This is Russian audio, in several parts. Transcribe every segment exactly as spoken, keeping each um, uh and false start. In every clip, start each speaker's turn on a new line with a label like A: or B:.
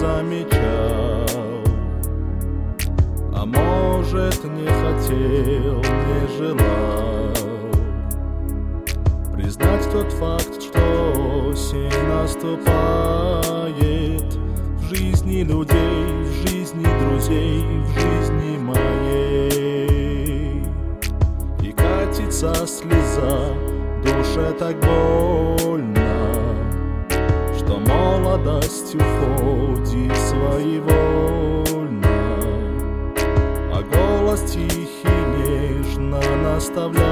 A: замечал, а может, не хотел, не желал признать тот факт, что осень наступает в жизни людей, в жизни друзей, в жизни моей. И катится слеза, в душе так больно, что молодость уходит своевольно, а голос тихий нежно наставляет: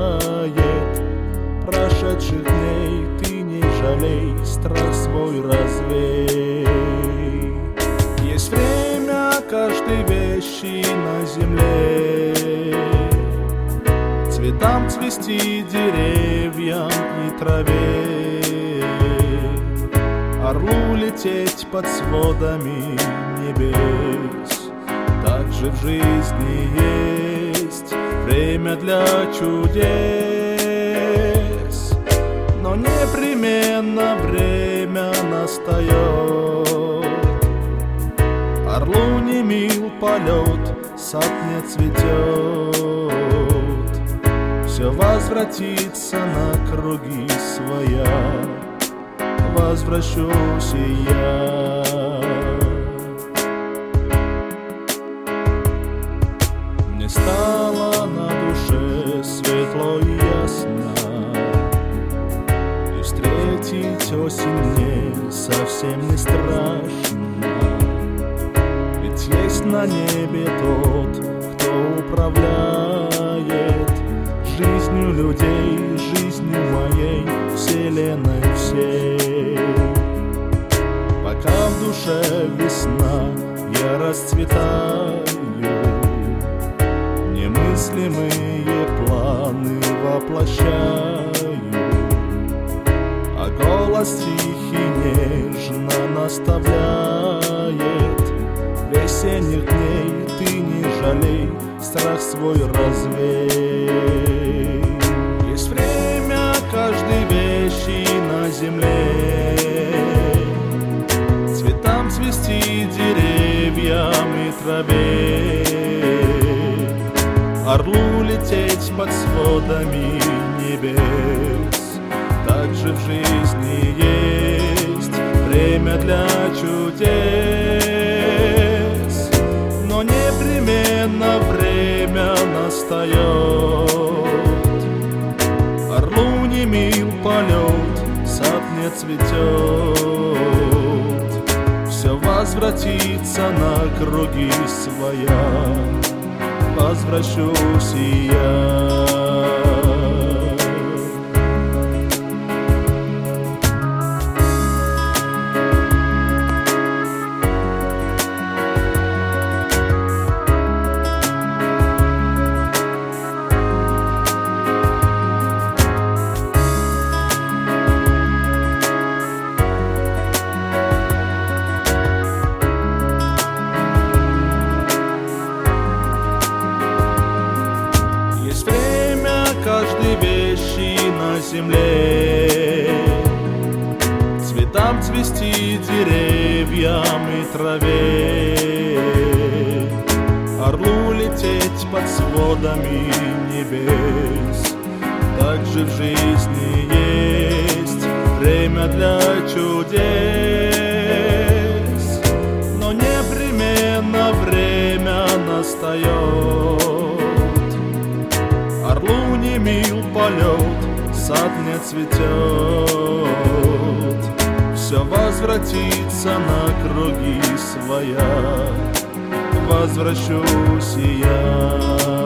A: прошедших дней ты не жалей, страх свой развей. Есть время каждой вещи на земле, цветам цвести, деревьям и траве, орлу лететь под сводами небес. Так же в жизни есть время для чудес, но непременно время настает. Орлу не мил полет, сад не цветет, все возвратится на круги своя. Возвращусь и я. Мне стало на душе светло и ясно, и встретить осень мне совсем не страшно. Ведь есть на небе тот, кто управляет жизнью людей, жизнью моей, вселенной всей. Пока в душе весна, я расцветаю, немыслимые планы воплощаю, а голос тихий нежно наставляет: весенних дней ты не жалей, страх свой развей. Есть время каждой вещи на земле, цветам цвести, деревьям и траве, орлу лететь под сводами небес. Так же в жизни есть время для чудес, но непременно время настает. Орлу не мил полет, сад не цветет, все возвратится на круги своя. Возвращусь и я. Каждой вещи на земле, цветам цвести, деревьям и траве, орлу лететь под сводами небес. Так же в жизни есть время для чудес, но непременно время настает. Орлу не мил полет, сад не цветет, все возвратится на круги своя. Возвращусь и я.